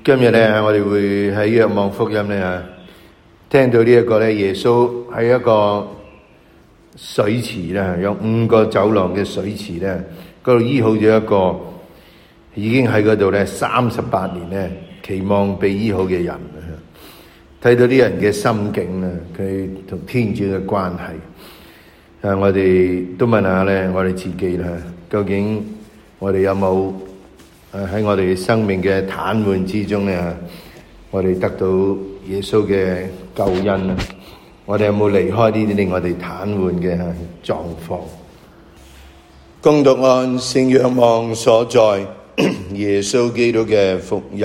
今日咧，我哋會喺若望福音咧聽到呢一個咧，耶穌喺一個水池咧，有5個走廊嘅水池咧，嗰度醫好咗一個已經喺嗰度咧38年咧，期望被醫好嘅人。睇到啲人嘅心境咧，佢同天主嘅關係。我哋都問下咧，我哋自己咧，究竟我哋有冇喺我哋生命嘅癱瘓之中咧，我哋得到耶穌嘅救恩咧？我哋有冇離開呢啲令我哋癱瘓嘅狀況？恭讀按聖若望所載耶穌基督嘅福音。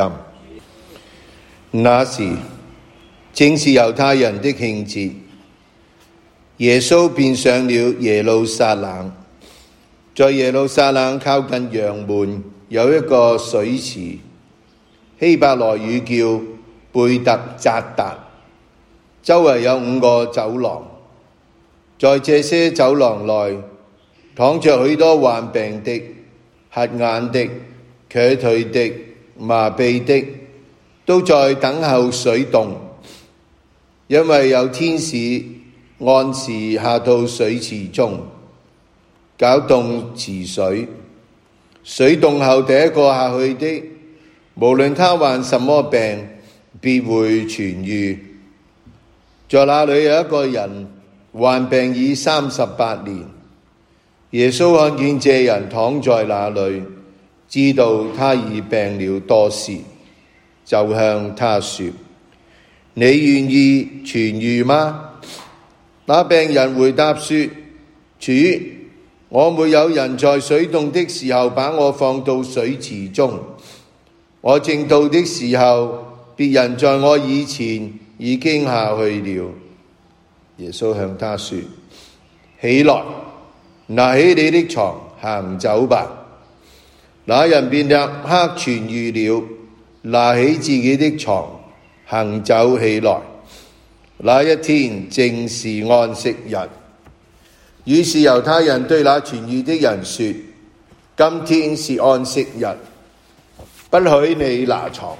那時正是猶太人的慶節，耶穌便上了耶路撒冷。在耶路撒冷靠近羊門有一個水池，希伯來語叫貝特匝達，周圍有5個走廊。在這些走廊內躺着許多患病的、瞎眼的、瘸腿的、麻痹的，都在等候水動，因為有天使按時下到水池中，攪動池水。水動後第一個下去的，無論他患什麼病，必會痊癒。在那裡有一個人患病已38年。耶穌看見這人躺在那裡，知道他已病了多時，就向他說：你願意痊癒嗎？那病人回答說：主，我沒有人在水動的時候把我放到水池中，我正到的時候，別人在我以前已經下去了。耶穌向他說：起來，拿起你的床，行走吧。那人便立刻痊癒了，拿起自己的床，行走起來。那一天正是安息日。於是猶太人對那痊癒的人說：今天是安息日，不許你拿床。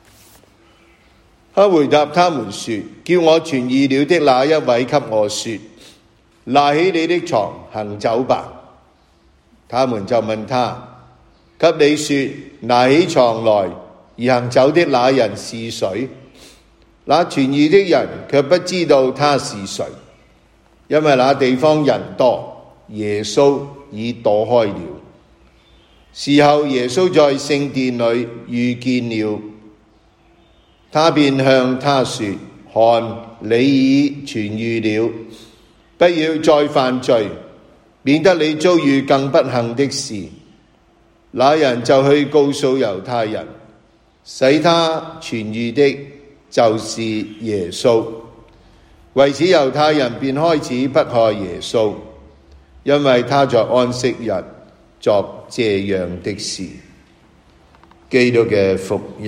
他回答他們說：叫我痊癒了的那一位給我說：拿起你的床，行走吧。他們就問他：給你說拿起床來而行走的那人是誰？那痊癒的人卻不知道他是誰，因為那地方人多，耶穌已躲開了。事後耶穌在聖殿裏遇見了他，便向他說：看，你已痊癒了，不要再犯罪，免得你遭遇更不幸的事。那人就去告訴猶太人，使他痊癒的就是耶穌。為此猶太人便開始迫害耶穌，因為他在安息日作這樣的事。基督嘅福音。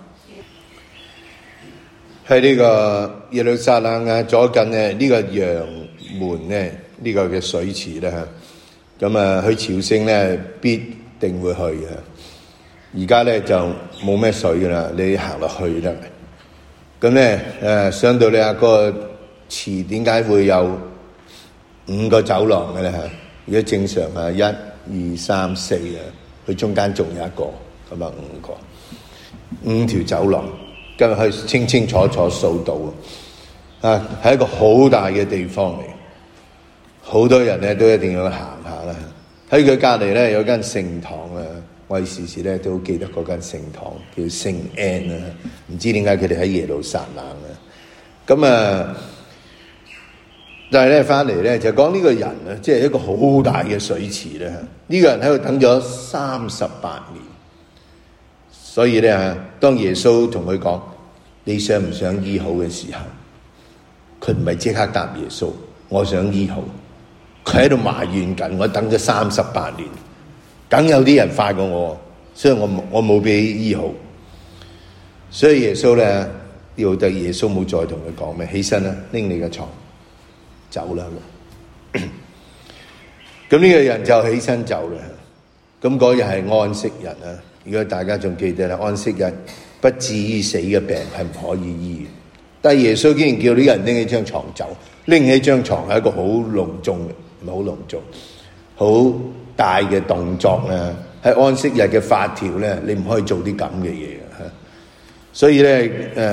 喺呢個耶路撒冷左近呢個羊門呢個嘅水池咧，咁去朝聖咧必定會去嘅。而家咧就冇咩水噶啦，你行落去得。咁咧上到你個池點解會有5個走廊嘅咧？如果正常1、2、3、4佢中間仲有一個，咁5條走廊，今日可以清清楚楚數到係一個好大嘅地方嚟，好多人咧都一定要行下啦。喺佢隔離咧有間聖堂我哋時時咧都記得嗰間聖堂叫聖安唔知點解佢哋喺耶路撒冷咁但係咧翻嚟咧就講呢個人即係一個好大嘅水池咧。呢個人喺度等咗38年，所以咧當耶穌同佢講你想唔想醫好嘅時候，佢唔係即刻答耶穌我想醫好，佢喺度埋怨緊，我等咗38年，梗有啲人快過我，所以我冇俾醫好。所以耶穌咧要對耶穌冇再同佢講咩，起身啦，拎你嘅床走啦。咁呢個人就起身走啦。咁嗰日係安息日如果大家仲記得啦，安息日不至於死嘅病係唔可以醫嘅。但係耶穌竟然叫啲人拎起張床走，拎起張床係一個好隆重嘅，唔係好隆重，好大嘅動作咧。喺安息日嘅法條咧，你唔可以做啲咁嘅嘢嘅嚇。所以咧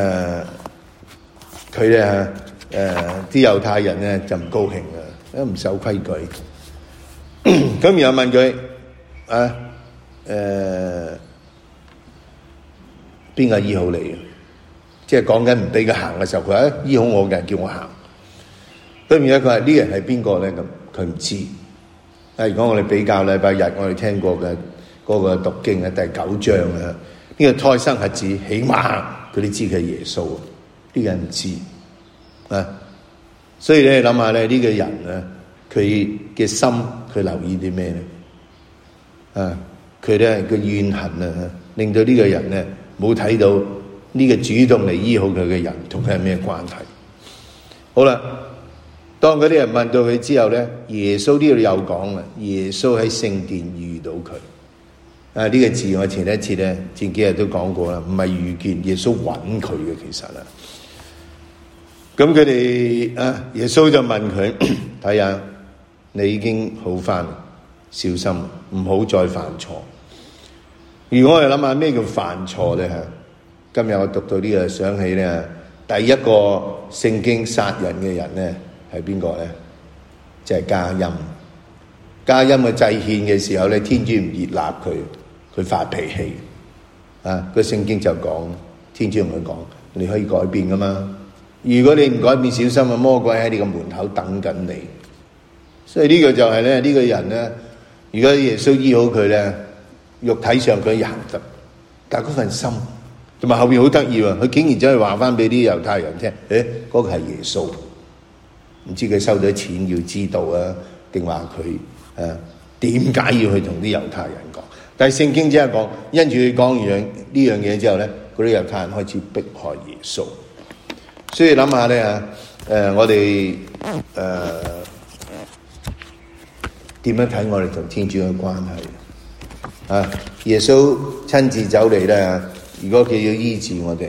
佢咧啲猶太人咧就唔高興啊，都唔守規矩。咁然後問佢邊個醫好你啊？即係講緊唔俾佢行嘅時候，佢話醫好我嘅人叫我行。咁然後佢話呢人係邊個咧？咁佢唔知。如果我哋比較禮拜日我哋聽過嘅嗰個讀經嘅第9章啊，呢個胎生瞎子起碼佢哋知佢係耶穌，呢個人唔知啊。所以咧諗下咧，呢個人咧佢嘅心佢留意啲咩咧？佢咧個怨恨啊，令到呢個人咧冇睇到呢個主動嚟醫好佢嘅人同佢係咩關係。好啦，當嗰啲人問到佢之後咧，耶穌呢度又講啦，耶穌喺聖殿遇到佢。呢個字我前一次咧前幾日都講過啦，唔係遇見，耶穌揾佢嘅其實啦。咁佢哋耶穌就問佢睇下你已經好返，小心唔好再犯錯。如果我哋諗下咩叫犯錯咧，今日我讀到呢個想起咧，第一個聖經殺人嘅人咧係邊個咧？就係加音。加音嘅祭獻嘅時候咧，天主唔悅納佢，佢發脾氣個聖經就講，天主同佢講，你可以改變噶嘛。如果你唔改變，小心啊，魔鬼喺你個門口等緊你。所以呢個就係咧，呢個人咧，如果耶穌醫好佢咧，肉體上佢行得，但係嗰份心同埋後邊好得意喎，佢竟然走去話翻俾啲猶太人聽，嗰個係耶穌，唔知佢收咗錢要知道啊，定話佢點解要去同啲猶太人講？但係聖經只係講，因住佢講完呢樣嘢之後咧，嗰啲猶太人開始迫害耶穌。所以諗下咧我哋點樣睇我哋同天主嘅關係？耶穌親自走嚟咧，如果佢要醫治我哋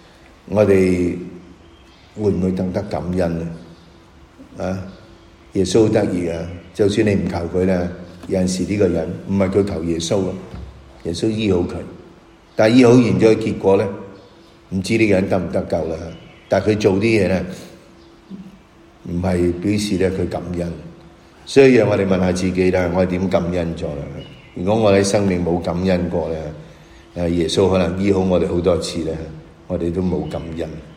會唔會懂得感恩咧？耶穌好得意啊！就算你唔求佢咧，有陣時呢個人唔係佢求耶穌啊，耶穌醫好佢，但係醫好完咗嘅結果咧，唔知呢個人得唔得救啦？但係佢做啲嘢咧，唔係表示咧佢感恩，所以讓我哋問下自己啦，我哋點感恩咗啦？如果我哋生命冇感恩過咧，耶穌可能醫好我哋好多次咧，我哋都冇感恩。